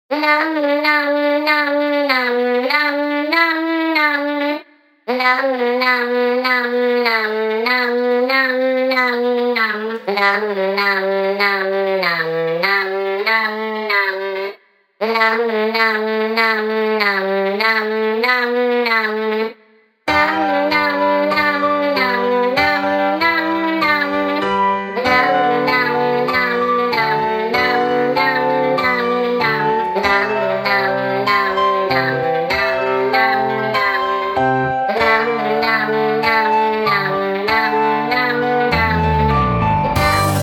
Nam nam nam nam nam nam nam. Nam nam nam nam nam nam nam nam. Nam nam nam nam nam nam nam. Nam nam nam nam nam nam nam.